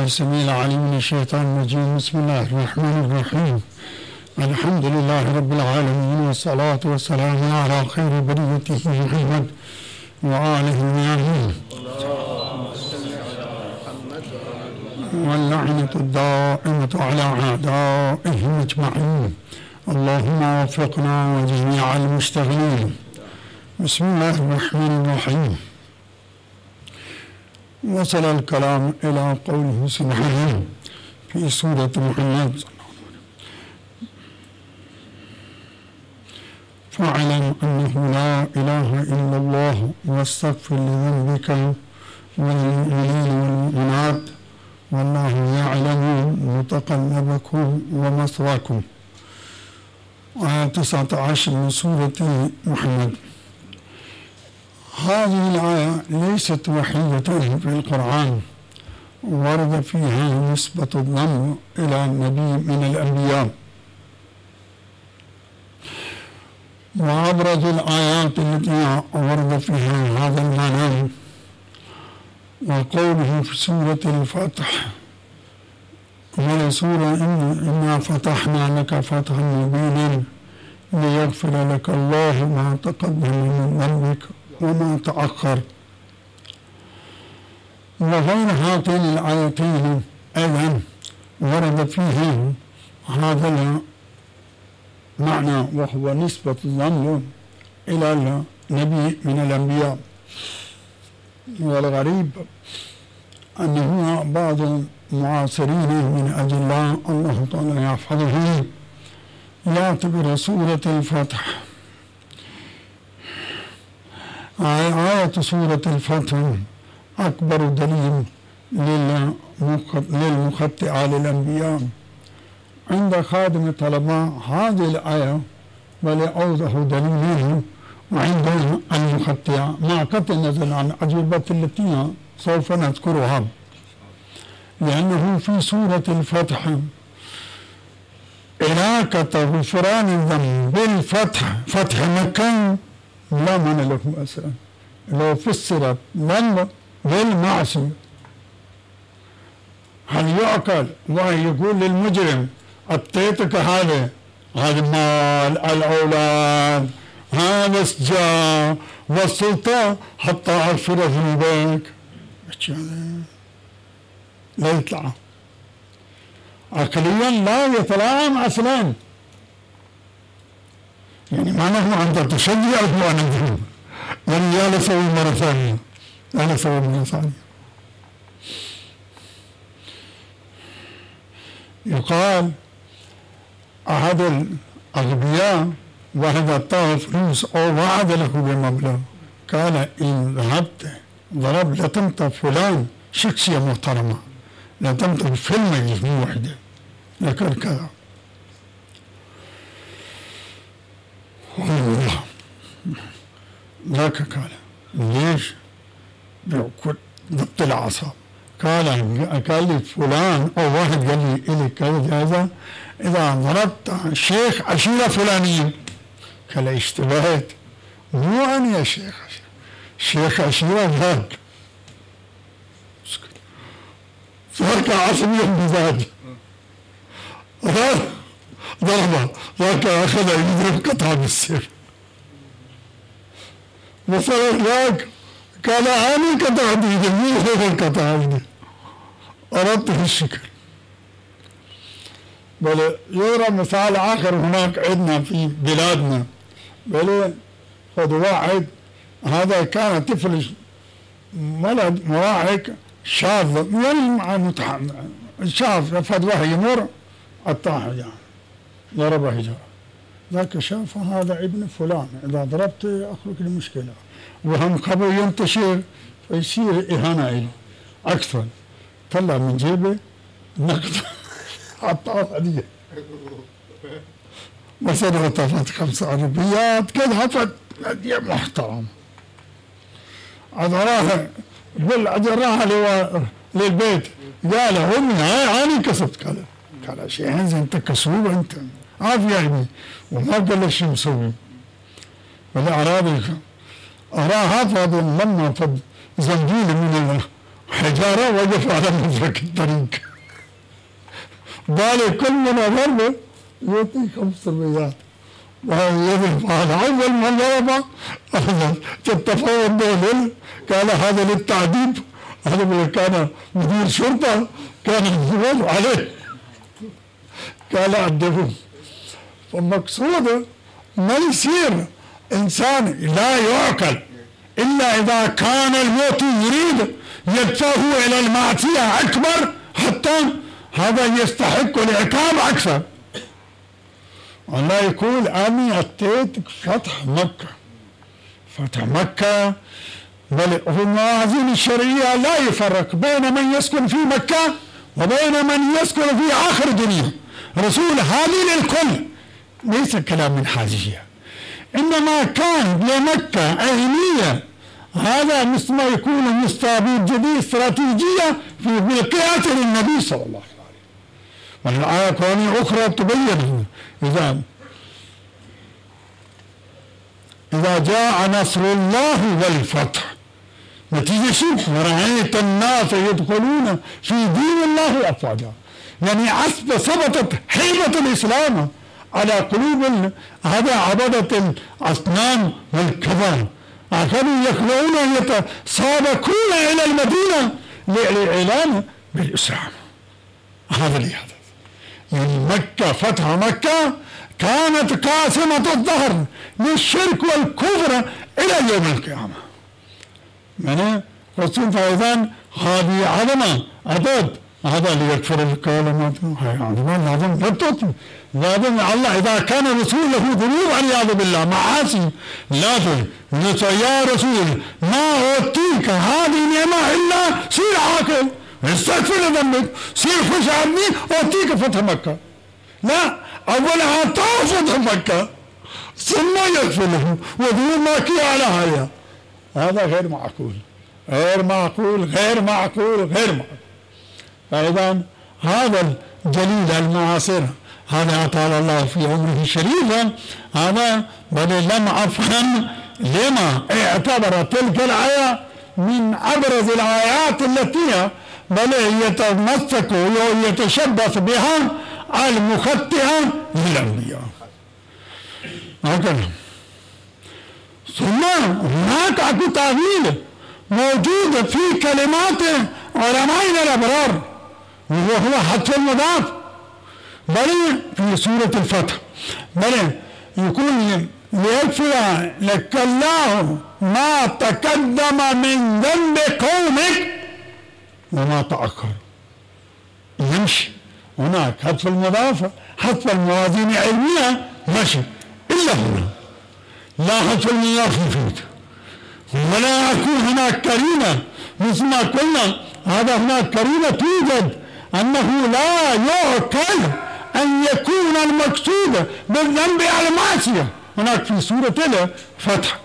السميع العليم من الشيطان الرجيم. بسم الله الرحمن الرحيم. الحمد لله رب العالمين، والصلاة والسلام على خير بريته محمد وآله الميامين، واللعنة الدائمة على أعدائهم أجمعين. اللهم وفقنا وجميع المشتغلين. بسم الله الرحمن الرحيم. وصل الكلام إلى قوله سبحانه في سورة محمد: فاعلم أنه لا إله إلا الله واستغفر لذنبك وللمؤمنين والمؤمنات والله يعلم متقلبكم ومثواكم. آية 19 من سورة محمد. هذه الآية ليست وحيدة في القرآن، ورد فيها نسبة الضم إلى النبي من الأنبياء. وأبرز الآيات التي ورد فيها هذا المعنى وقوله في سورة الفتح: ولا سورة إنا فتحنا لك فتحا مبينا ليغفر لك الله ما تقدم من ذنبك وما تأخر. وغير هاتين الآيتين أيضا ورد فيها هذا المعنى، وهو نسبة الضم إلى النبي من الأنبياء. والغريب أنه بعض المعاصرين من أجل الله تعالى يحفظهم يعتبر سورة الفتح آية سورة الفتح أكبر دليل للمخطئة للأنبياء. عند خادم الطلباء هذه الآية ولأوضح دليلها، وعند المخطئة مع قطع النظر عن الأجوبة التي سوف نذكرها، لأنه في سورة الفتح علاقة غفران الذنب بالفتح، فتح مكة لا معنى له أصلا. لو فسرت ذنب بالمعصية هل يعقل وهي يقول للمجرم أعطيتك هذا المال، الأولاد، هذا السجاه والسلطة حتى أغفر ذنبك؟ لا يطلع عقليا، لا يتلائم أصلا. يعني معناه أنت تشجع إخوان الذنوب، يعني يا لسوي مرة ثانية، يا لسوي مرة ثانية. يقال أحد الأغبياء وهذا أعطاه فلوس أو وعد له بمبلغ، قال إن ذهبت لتمت فلان شخصية محترمة، لتمت في المجلس مو وحده لكن كذا. والله ذاك قال ليش؟ ضبط الأعصاب. قال لي فلان أو واحد قال لي إلي كذا إذا ضربت شيخ عشيرة فلانية. قال اشتبهت، مو أنا يا شيخ عشيرة ذاك ذاك عصبي المزاج. ضربه ذاك أخذ يضرب قطعة بالسيف. وصل ذاك قال أنا قطعة بيدي مو هو القطعة بيدي، أردت في الشكل. بل يرى مثال آخر هناك عندنا في بلادنا، بل خذ واحد هذا كان طفل ولد مراهق شاذ شاذ، فد واحد يمر قطعه يعني ضربه حجارة. ذاك شاف هذا ابن فلان إذا ضربت أخرج المشكلة، وهم خبر ينتشر فيصير إهانة إليه أكثر. طلع من جيبه نقد حطها هدية، مثلا طفت 5 عربيات كذا، حطت هدية محترمة. أجراها للبيت، قال هم أنا كسبت. قال شيء أنت كسوب أنت عارف يعني، وما قال له شو مسوي. ولا أراه هذا لما فد زنجيل من حجارة وقف على مفرق الطريق، بالي كل من أضربه يعطي 5 ربيات، ويضرب هذا أول ما ضربه تتفاوض دول، قال هذا للتعذيب، هذا كان مدير شرطة كان الزوال عليه، قال أدبوه. فالمقصود ما يصير إنسان لا يعقل إلا إذا كان الموت يريد يدفعه إلى المعصية أكبر حتى هذا يستحق العقاب أكثر. الله يقول أني أتيتك فتح مكة، فتح مكة بل في الموازين الشرعية لا يفرق بين من يسكن في مكة وبين من يسكن في آخر الدنيا. رسول هذه للكل، ليس كلام من حاجية، إنما كان لمكة أهمية، هذا مثل ما يكون مستعبد جديد استراتيجية في بالقيادة للنبي صلى الله عليه وسلم. والآية قرآنية أخرى تبين إذا جاء نصر الله والفتح، نتيجة شوف ورأيت الناس يدخلون في دين الله أفواجا، يعني ثبتت هيبة الإسلام على قلوب هذا عبدة الأصنام والكفر، كانوا يخلعون يتسابقون إلى المدينة للإعلان بالإسلام. هذا اللي حدث. يعني مكة، فتح مكة كانت قاسمة الظهر للشرك والكفر إلى يوم القيامة. يعني قسم فإذن هذه عظمة عدد هذا ليكفر الكلمات، لازم نبتط، لازم الله إذا كان رسول له ذنوب والعياذ بالله معاصي لازم يا رسول ما أعطيك هذه نعمة إلا سير عاقل استغفر ذنبك، سير خش عني أعطيك فتح مكة. لا، أول أعطاه فتح مكة ثم يغفر له وذنوب ما كي على هذا، هذا غير معقول غير معقول غير معقول غير معقول. فإذا هذا الجليل المعاصر هذا أطال الله في عمره شريفا، هذا بل لم أفهم لما اعتبر تلك الآية من أبرز الآيات التي بل يتمسك ويتشبث بها المخطئة للأنبياء. هكذا. ثم هناك أكو تعويل موجود في كلمات علمائنا الأبرار وهو حذف المضاف، بل في سورة الفتح بل يقول ليغفر لك الله ما تقدم من ذنب قومك وما تأخر. يمشي هناك حذف المضاف، حذف الموازين علمية ماشي، إلا هنا لا حذف المضاف يفيد ولا يكون هناك كريمة مثل ما قلنا. هذا هناك كريمة توجد أنه لا يعقل أن يكون المقصود بالذنب المعصية هناك في سورة الفتح،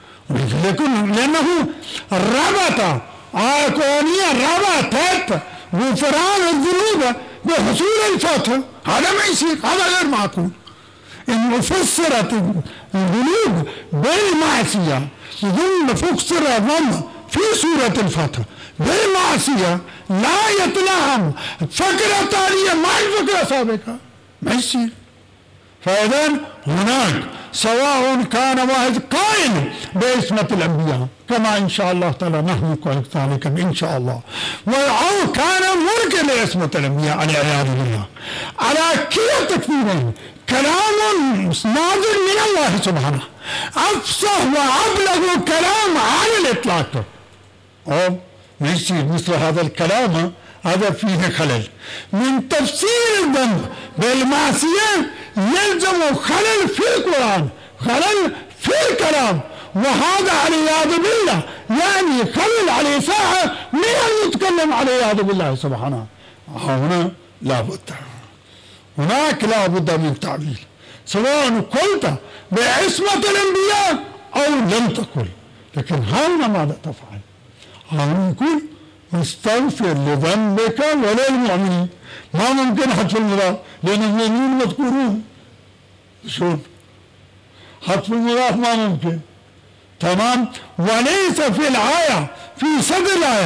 لأنه ربط قرآنيا ربطت غفران الذنوب بحصول الفتح، هذا ما يصير، هذا غير معقول. إن فسرت الذنوب بالمعصية ثم فسر الذنب في سورة الفتح بالمعصية لا يتلائم فكرة تالية مع الفكرة السابقة، ما يصير. فإذا هناك سواء كان واحد قائل باسمة الأنبياء كما إن شاء الله تعالى نحن نقول ذلك إن شاء الله، أو كان منكر لاسمة الأنبياء والعياذ بالله، على كلا تكفيرين كلام نازل من الله سبحانه أفصح وأبلغ كلام على الإطلاق، أو ما يصير مثل هذا الكلام، هذا فيه خلل من تفسير الذنب بالمعصية، يلزم خلل في القرآن خلل في الكلام، وهذا والعياذ بالله يعني خلل على ساعة من المتكلم والعياذ بالله سبحانه. هنا لا بد، هناك لا بد من تعبير، سواء قلت بعصمة الأنبياء أو لم تقل، لكن هنا ماذا تفعل؟ هنا يقول استغفر لذنبك وللمؤمنين، ما ممكن حذف المضاف لأن المؤمنين مذكورون، شوف حذف المضاف ما ممكن، تمام. وليس في الآية في صدر الآية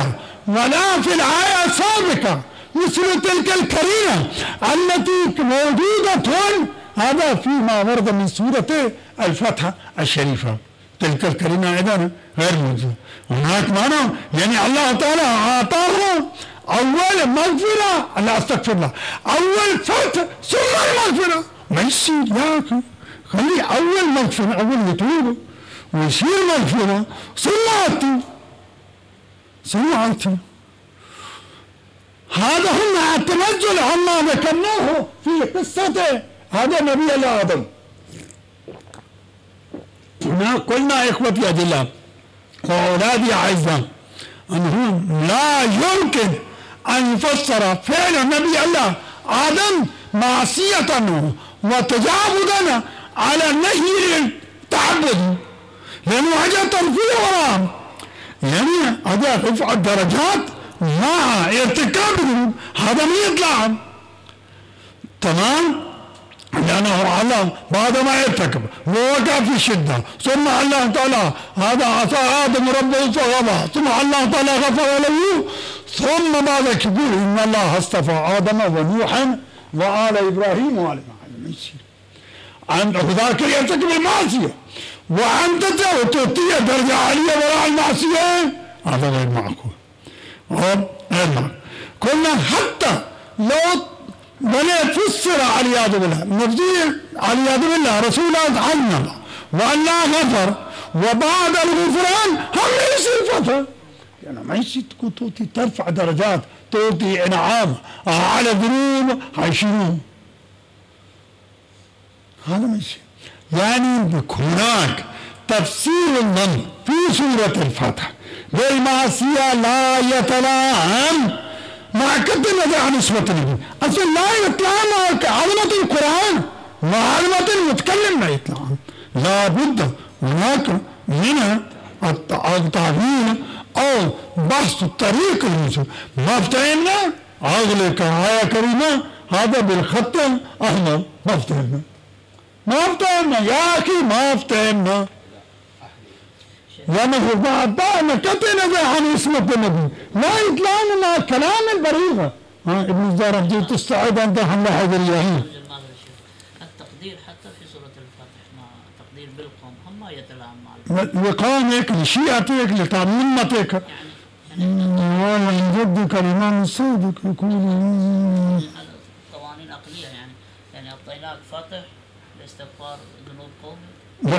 ولا في الآية السابقة مثل تلك الكريمة التي موجودة هذا فيما ورد من سورة الفتح الشريفة. تلك الكريمة أيضا غير موجودة هناك. معنى يعني الله تعالى أعطاه أول مغفرة، لا أستغفر الله، أول فتح ثم المغفرة. ما يصير يا أخي، خلي أول مغفرة، أول يتوب ويصير مغفرة ثم عطي. هذا هم التنزل عما ذكرناه في قصة هذا نبي الله آدم. هنا قلنا إخوتي أجلاء وأولادي أعزاء أنه لا يمكن أن يفسر فعل نبي الله آدم معصية وتجاوزا على نهي التعبد، لأنه هذا ترفيه وراء، يعني هذا رفع الدرجات مع ارتكاب هذا ما يطلع تمام، لأنه الله بعد ما يرتكب ووقع في الشدة ثم الله تعالى هذا عصى آدم ربه فغوى ثم الله تعالى غفر له ثم بعد يقول إن الله اصطفى آدم ونوحا وآل إبراهيم وآل إبراهيم. عند ذاك يرتكب المعصية وأنت تعطيه درجة عالية وراء المعصية، هذا غير معقول. قلنا حتى لو ولا فسر علياذ بالله نفسي علياذ بالله رسول الله والله غفر وبعد الغفران هم يصير فتح، يعني ما يصير توتي ترفع درجات توتي انعام على ذنوب هيشيلوه، هذا ما يصير. يعني هناك تفسير الظن في سورة الفتح بالمعصية لا يتلائم مع كتب عن اسمة النبي، أصلا لا يتلائم مع عظمة القرآن مع عظمة المتكلم، لا يتلائم. لا بد هناك من التعبير أو بحث الطريق المسلم. ما افتهمنا أغلق آية كريمة هذا بالخط الأحمر، ما افتهمنا يا أخي، ما افتهمنا. ونحن بعدنا كتنا عن اسمة النبي لا يطلعنا مع كلام البريغة. ابن الزهر جيت تستعد أن تحمل هذا اليهود. التقدير حتى في سورة الفتح مع تقدير بالقوم هم ما يتلعب مع لقومك لشيعتك لتعميمتك ومن جدك الإمام الصادق يقول قوانين عقلية، يعني أعطيناك فتح لاستغفار ذنوب قومك.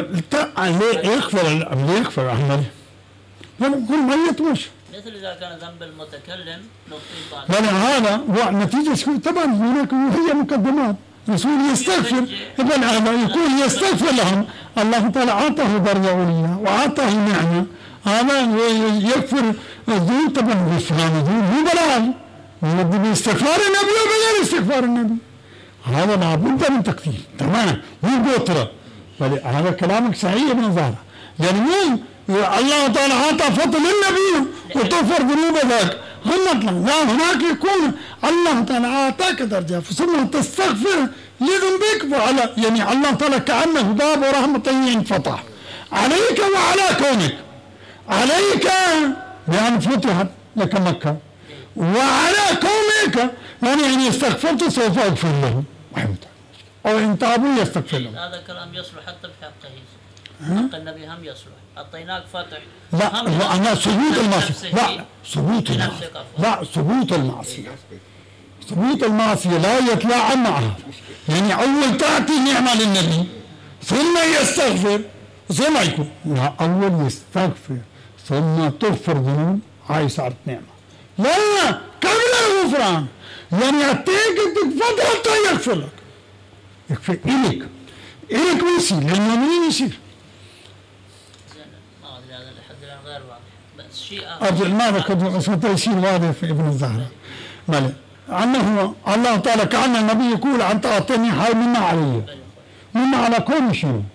ليه يغفر أحمد؟ كل ميت مش مثل إذا كان ذنب المتكلم نعطيه بعد. لا هذا نتيجة طبعا هناك هي مقدمات. رسول يستغفر ابن آدم يقول يستغفر لهم، الله تعالى أعطاه درجة عليا وأعطاه نعمة، هذا يغفر الذنوب. طبعا غفران الذنوب مو بلاش باستغفار النبي وبغير استغفار النبي، هذا لابد من تقدير تمام، مو بوترة. هذا كلامك صحيح ابن زهرة، يعني مو الله تعالى أعطى فضل للنبي وتغفر ذنوب ذاك هم مطلق. لا هناك يكون الله تعالى أعطاك درجة ثم تستغفر لذنبك وعلى يعني الله تعالى كأنه باب رحمة ينفتح عليك وعلى كونك، عليك بأن فتحت لك مكة وعلى كونك يعني استغفرت سوف أغفر لهم أو إن تابوا يستغفر لهم. هذا كلام يصلح حتى في حقه، حق النبي هم يصلح. أعطيناك فتح لا أنا ثبوت المعصية، لا ثبوت المعصية، لا ثبوت المعصية، ثبوت المعصية لا يتلاعب معها. يعني أول تعطي نعمة للنبي ثم يستغفر ثم يكون لا أول يستغفر ثم تغفر ذنوب، هاي صارت نعمة. لا قبل الغفران يعني أعطيك فترة حتى يغفر لك، يكفي إليك ويصير للمؤمنين يصير. هذا لحد الآن غير واضح، بس شيء أرجع ماذا كنت يصير واضح في ابن الزهرة ماله أنه الله تعالى كأن النبي يقول أنت أعطيني هاي مما علي مما على كل شيء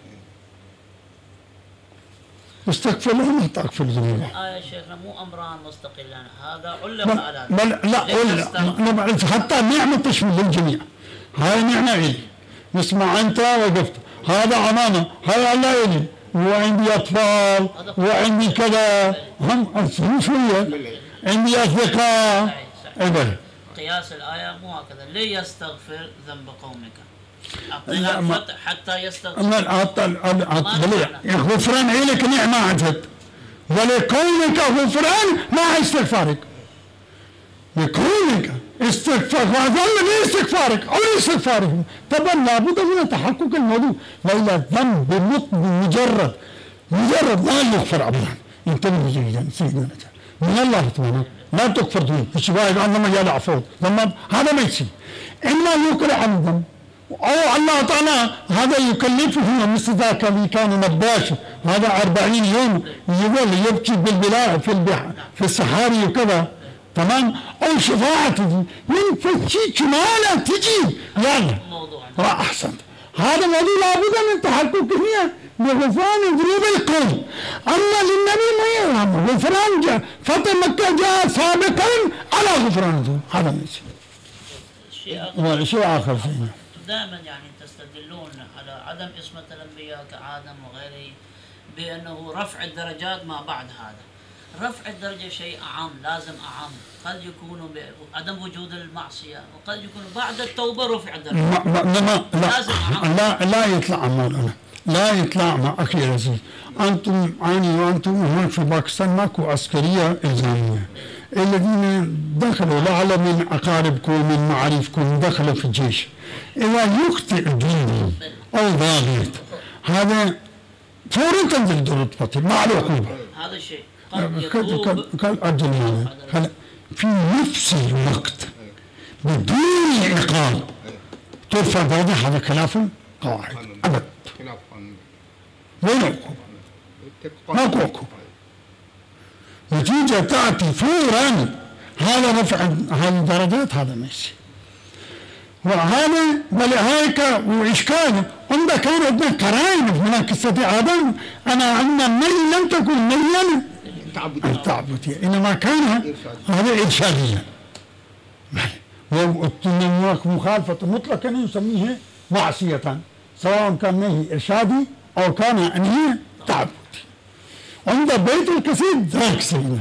استغفر لهم حتى أغفر ذنوبهم. يا شيخنا مو أمران مستقلان، هذا علق على لا حتى النعمة تشمل للجميع. هاي نعمة إلي نسمع أنت وقفت، هذا أمانة، هاي الله إلي وعندي أطفال وعندي كذا هم شوية عندي أصدقاء. صحيح صحيح. إبل قياس الآية مو هكذا، ليستغفر ذنب قومك، لا، أعطينا ما- الفتح حتى يستغفر. أما غفران إلك نعمة عجب، ولقومك غفران مع استغفارك. لقومك استغفار وظل باستغفارك أو لاستغفارهم. طبعا لابد من تحقق الموضوع، وإلا الذنب مجرد لا يغفر أبدا. انتبه جيدا سيدنا من الله تعالى لا تغفر ذنوب الشباب عندما مجال عفو ذنب، هذا ما يصير. إما يكره عن الذنب أو الله تعالى هذا يكلفه مثل ذاك اللي كان نباش هذا 40 يوم يظل يبكي بالبلاد في الصحاري وكذا، تمام. أو شفاعته من فتشيك مالا تجي يلا أحسنت. هذا موضوع لابد من تحققه بغفران ذنوب القوم. أما للنبي ما يرحم غفران جاء فتح مكة جاء سابقا على غفران الذنوب. هذا ليس شيء آخر فيه. دائما يعني تستدلون على عدم اسمة الأنبياء كآدم وغيره بأنه رفع الدرجات ما بعد هذا. رفع الدرجة شيء أعم، لازم أعم، قد يكون بعدم وجود المعصية وقد يكون بعد التوبة رفع الدرجة. لا يطلع مولانا، لا يطلع مع أخي العزيز. أنتم وأنتم هناك في باكستان ماكو عسكرية إلزامية. الذين دخلوا لعل من أقاربكم من معارفكم دخلوا في الجيش، إذا يخطئ ديني أو ضابط هذا فورا تنزل دورة فصل مع العقوبة. هذا الشيء قال أجل هذا في نفس الوقت بدون عقاب ترفع درجة. هذا خلاف قواعد أبد. وين عقوبة؟ ماكو عقوبة. نتيجة تأتي فورا. هذا رفع هذه الدرجات هذا ماشي. وهذا ولهيك وإشكال عندما كان عندنا قرائن من قصة آدم. أنا عندنا النهي لم تكن نهيا التعبدية، إنما كان هذا إرشاديا. وهناك مخالفة مطلقا يسميه معصية، سواء كان نهي إرشادي أو كان نهي تعبدي. عند بيت الكثير ذاك سيدنا.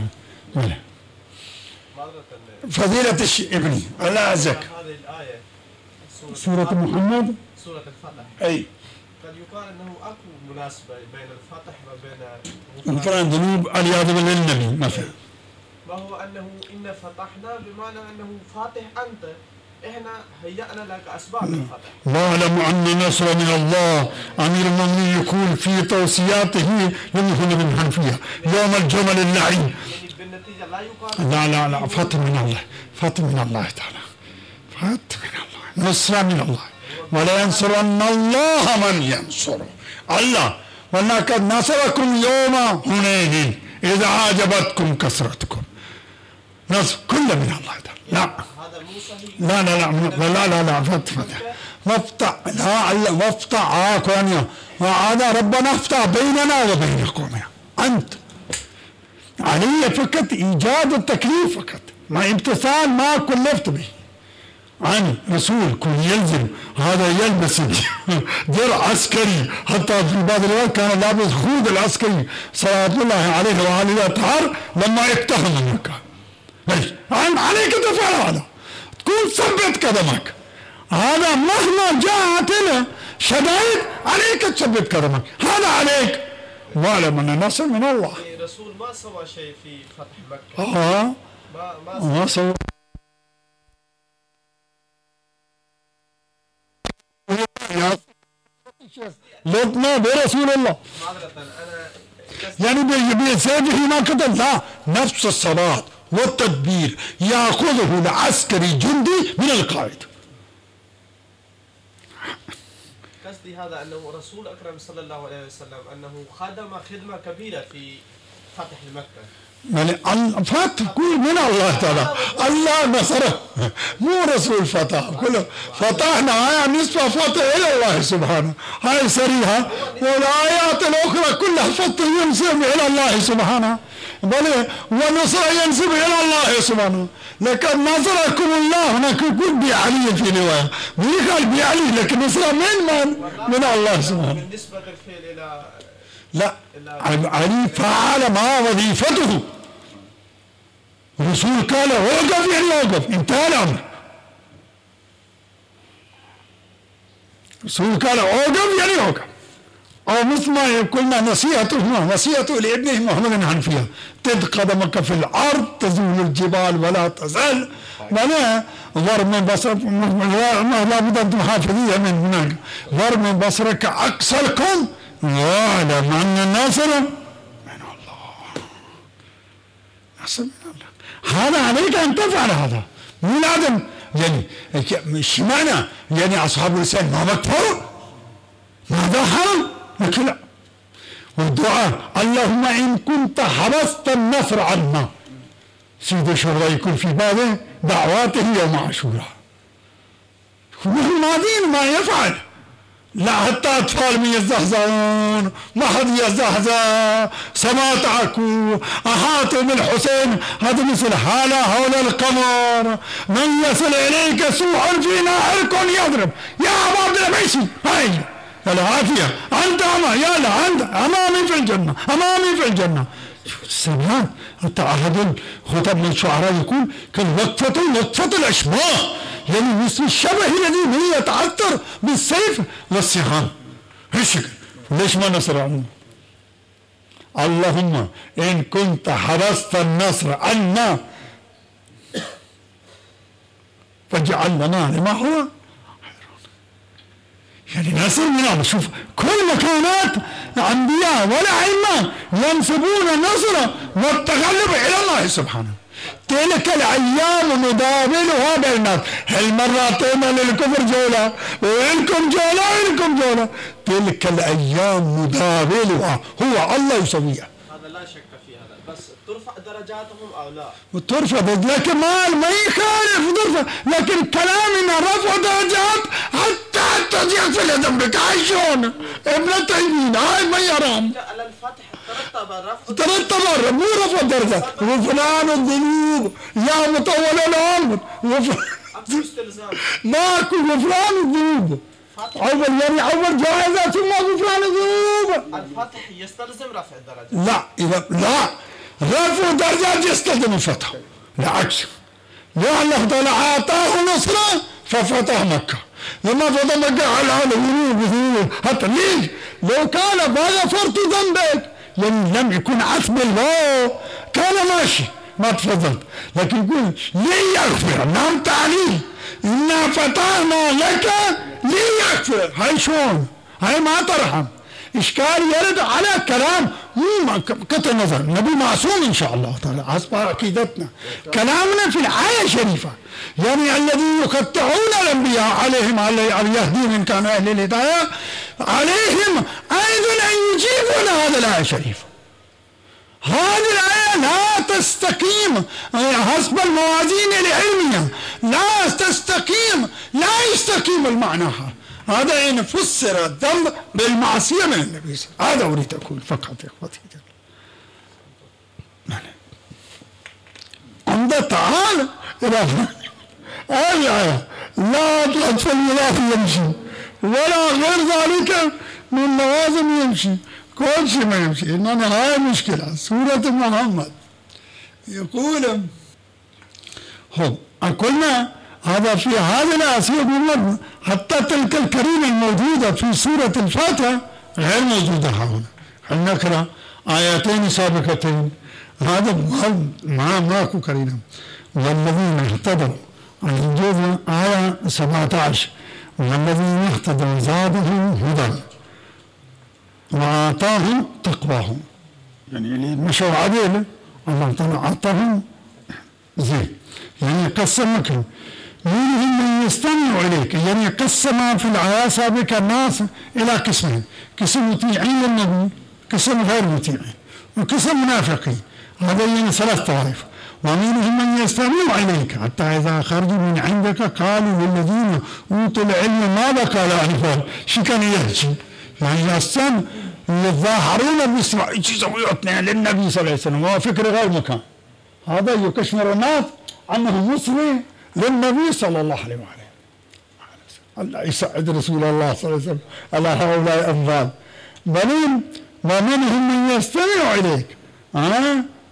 فضيلة ابني الله عزك. هذه الآية سورة محمد سورة الفتح. أي قد يقال أنه أكو مناسبة بين الفتح وبين غفران ذنوب العياذ بالله للنبي مثلا. ما هو أنه إن فتحنا بمعنى أنه فاتح أنت، إحنا هيأنا لك أسباب الفتح. واعلم أن نصر من الله. أمير المؤمنين يقول في توصياته لمحمد بن حنفية يوم الجمل اللعين. يعني بالنتيجة لا يقال لا فتح من الله، فتح من الله تعالى، فتح من الله، نصر من الله. ولا ينصرن الله من ينصره الله. ولقد نصركم يوم هنين إذا أعجبتكم كثرتكم. نصر كله من الله تعالى. لا هذا مو صحيح. لا فتح وافتح لا وافتح كونيا وهذا ربنا افتح بيننا وبين قومنا. أنت علي فقط إيجاد التكليف فقط، ما امتثال ما كلفت به. عن رسول كن يلزم هذا يلبس درع عسكري، حتى في بعض الوقت كان لابس خوذ العسكري صلوات الله عليه وعلى الأطهار لما اقتحم مكة. عليك تفعل هذا، تكون ثبت قدمك. هذا مهما جاءت له شدائد عليك تثبت قدمك، هذا عليك. واعلم أن النصر من الله. الرسول ما سوى شيء في فتح مكة. ما سوى لطنا برسول الله. يعني بسيفه ما قتل، لا، نفس الصلاة والتدبير يأخذه العسكري جندي من القائد. قصدي هذا أنه رسول أكرم صلى الله عليه وسلم أنه خدم خدمة كبيرة في فتح مكة. يعني فتح كل من الله تعالى، الله نصره، مو رسول فتح. كله فتحنا هاي نسبة فتح إلى الله سبحانه، هاي سريها. والآيات الأخرى كلها فتح ينسب إلى الله سبحانه، بل ونصر ينسب إلى الله سبحانه. لقد نصركم الله. هناك يقول بعلي في رواية، بيقال بعلي، لكن نصر من الله سبحانه. بالنسبة للفعل إلى لا، علي فعل ما وظيفته. الرسول قال اوقف يعني اوقف، انتهى الامر. الرسول قال اوقف يعني اوقف. او مثل ما قلنا نصيحته لابنه محمد الحنفيه، تد قدمك في الارض تزول الجبال ولا تزال، ولا ضرب من بصرك، لا بد ان تحافظيها من هناك، ضرب من بصرك اقصى الكون واعلم ان الناصر من الله. ناصر من الله. هذا عليك ان تفعل هذا، مو لازم يعني ايش معنى يعني اصحاب اللسان ما بكفروا؟ ماذا حرم؟ لكن لا. والدعاء اللهم ان كنت حبست النصر عنا. سيد الشهداء يكون في بابه دعواته يوم عاشوراء. هم ماضين ما يفعل. لا حتى اطفال من يزهزهون، ما حد يزهزه، سما تعكوا، احاطوا بالحسين، هذا مثل حاله حول القمر، من يصل اليك سوء في ناحركم يضرب، يا ابا عبد العبيسي هاي العافيه، انت يا لا انت امامي في الجنه، امامي في الجنه. السماء حتى احد الخطب من الشعراء يقول كالوقفه الاشباه، يعني مثل الشبه الذي يتعثر بالسيف والسهام. هالشكل. ليش ما نصر عنه؟ اللهم ان كنت حرصت النصر عنا فاجعل لنا لما هو، يعني نصر من الله. شوف كل مكانات الانبياء والائمه ينسبون النصر والتغلب الى الله سبحانه. تلك الايام نداولها بين الناس، هالمره اعطينا للكفر جوله ولكم جوله ولكم جوله، تلك الايام نداولها، هو الله يسويها. هذا لا شك في هذا، بس ترفع درجاتهم او لا؟ وترفع، لكن ما يخالف ترفع، لكن كلامنا رفع درجات حتى تضيع في ذنبك. هاي شلون؟ ابن تيمين هاي ما يرام. على الفتح ترتب مو رفع درجات. وفلان الذنوب يا مطول العمر ماكو غفران الذنوب. اول يعني اول جائزه ثم غفران الذنوب. الفتح يستلزم رفع الدرجات؟ لا لا، رفع الدرجات يستلزم الفتح، بالعكس. لأن الله تعالى اعطاه نصره ففتح مكه. لما فتح مكه على الذنوب حتى ليش؟ لو كان ما غفرت ذنبك يعني لم يكن عتب الله كان ماشي ما تفضلت، لكن يقول ليغفر، نعم تعليل إنا فتحنا لك ليغفر. هاي شلون؟ هاي ما ترحم. إشكال يرد على كلام مو قطع نظر، النبي معصوم إن شاء الله تعالى حسب عقيدتنا. كلامنا في الآية الشريفة يعني الذي يقطعون الأنبياء عليهم يهديهم إن كانوا أهل الهداية، عليهم أيضا أن يجيبون هذا الآية الشريفة. هذه الآية لا تستقيم حسب الموازين العلمية، لا تستقيم، لا يستقيم المعناها. هذا إن فسر الذنب بالمعصية من النبي، هذا أريد أقول فقط يا إخوتي. عند تعالى إلى الآية لا تطفل المضاف يمشي ولا غير ذلك من لوازم يمشي، كل شيء ما يمشي. إنما هاي مشكلة. سورة محمد يقول قلنا هذا في هذه الآسية بالمرة، حتى تلك الكريمة الموجودة في سورة الفاتحة غير موجودة هنا. خلينا نقرأ آيتين سابقتين، هذا ماكو كريمة. والذين اهتدوا الجزء آية 17 والذين اهتدوا زادهم هدى وآتاهم تقواهم، يعني اللي مشوا عديل الله تعالى أعطاهم زين. يعني قسمك منهم من يستمع إليك، يعني قسم في الآية السابقة الناس إلى قسمين، قسم مطيعين للنبي، قسم غير مطيعين، وقسم منافقين. هذا يعني ثلاث طوائف. ومنهم من يستمع إليك حتى إذا خرجوا من عندك قالوا للذين أوتوا العلم ماذا قال آنفا. شو كان يحكي؟ يعني السم يتظاهرون بالسماع يسويون للنبي صلى الله عليه وسلم، وهو فكر غير مكان. هذا يكشمر الناس أنه مصري للنبي صلى الله عليه وآله. الله يسعد رسول الله صلى الله عليه وسلم على هؤلاء الأنفال. بل ومنهم من يستمع إليك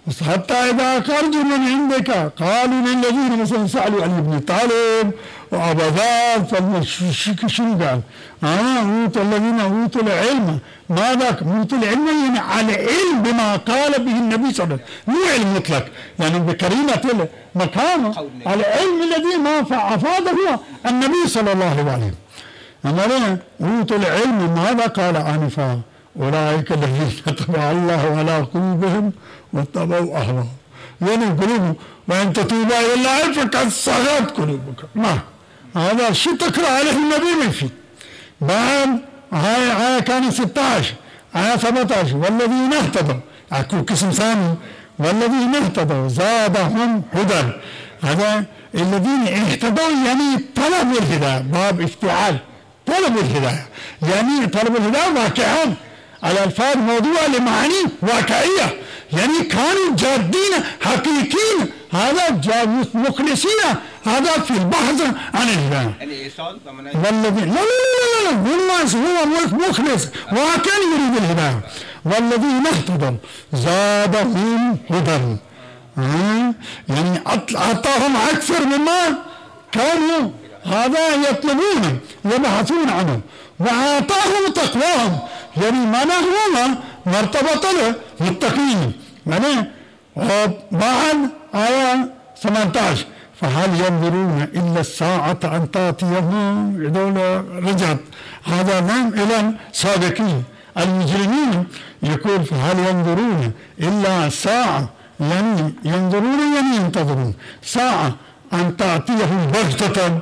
حتى إذا خرجوا من عندك قالوا للذين مثلا سألوا علي بن طالب وأبا ذر شنو قال؟ أوتوا الذين أوتوا العلم، ماذا أوتوا العلم؟ يعني على علم بما قال به النبي صلى الله عليه وسلم، مو علم مطلق يعني بكريمة مكانه، على علم الذي ما أفاده النبي صلى الله عليه وسلم. أمرنا أوتوا العلم ماذا قال آنفا؟ أولئك الذين طبع الله على قلوبهم واتبعوا أهواءهم. يعني قلوبهم وأن تتوبا إلى الله فقد صغت قلوبك. ما هذا الشيء تقرأ عليه النبي ما في. بعد هاي كان 16 آية 17 والذين اهتدوا، أكو قسم ثاني والذين اهتدوا زادهم هدى. هذا الذين اهتدوا يعني طلبوا الهداية، باب افتعال طلبوا الهداية، يعني طلبوا الهداية واقعا على الفاظ موضوع لمعاني واقعية، يعني كانوا جادين حقيقيين، هذا جاد مخلصين، هذا في البحث عن الهداية. والذين لا هو مخلص وكان يريد الهداية. والذين اهتدوا زادهم هدى، يعني أعطاهم أكثر مما كانوا هذا يطلبون يبحثون عنه، وأعطاهم تقواهم، يعني معنى هو مرتبط له متقين. يعني وبعد آية 18 فهل ينظرون إلا الساعة أن تأتيهم، هذول رجعت هذا نعم إلى سابقين المجرمين، يقول فهل ينظرون إلا ساعة، يعني ينظرون يعني ينتظرون ساعة أن تأتيهم بغتة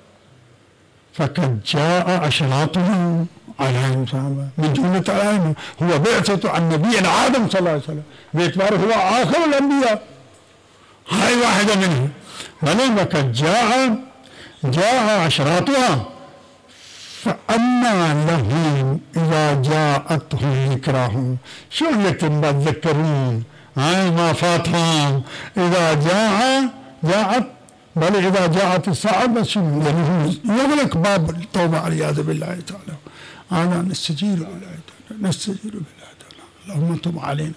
فقد جاء أشراطهم عليهم من جملة العلم هو بعثة عن نبي آدم صلى الله عليه وسلم باعتباره هو آخر الأنبياء، هاي واحدة منهم. ولما قد جاء أشراطها فأما لهم إذا جاءتهم ذكراهم، شو لك بتذكرون هاي ما فاتهم إذا جاءت، بل إذا جاءت الساعة بس شنو يعني يغلق باب التوبة والعياذ بالله تعالى. أنا نستجير بالله تعالى، نستجير بالله تعالى، اللهم تب علينا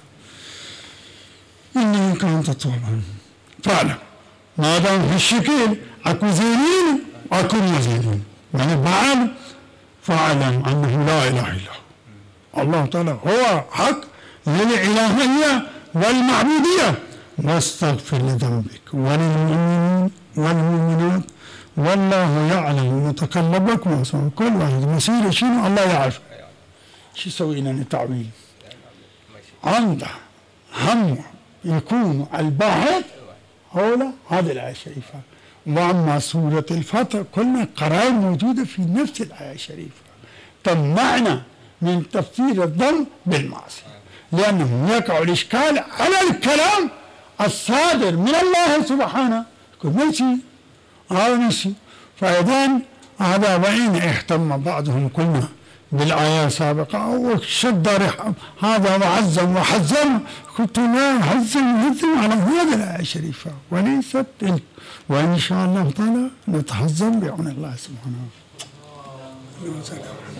إنك أنت التواب. فعلا ما دام في الشكل أكو زينين وأكو مزينين، يعني بعد فاعلم أنه لا إله إلا هو الله تعالى هو حق للإلهية والمعبودية، واستغفر لذنبك وللمؤمنين والمؤمنات والله يعلم متقلبك ومثواك. كل واحد مسيره شنو الله يعرف. شو يسوي لنا تعويل؟ عنده هم يكون الباحث حول هذه الآية الشريفة. وأما سورة الفتح كلنا قرائن موجودة في نفس الآية الشريفة تمنعنا من تفسير الظن بالمعصية، لأنه يقع الإشكال على الكلام الصادر من الله سبحانه. هذا نسي. فإذا هذا وإن اهتم بعضهم كلنا بالآية السابقة وشد رحم هذا وعزم وحزم، قلت لا هزم على هذه الآية الشريفة وليست تلك، وإن شاء الله تعالى نتحزم بعون الله سبحانه وتعالى.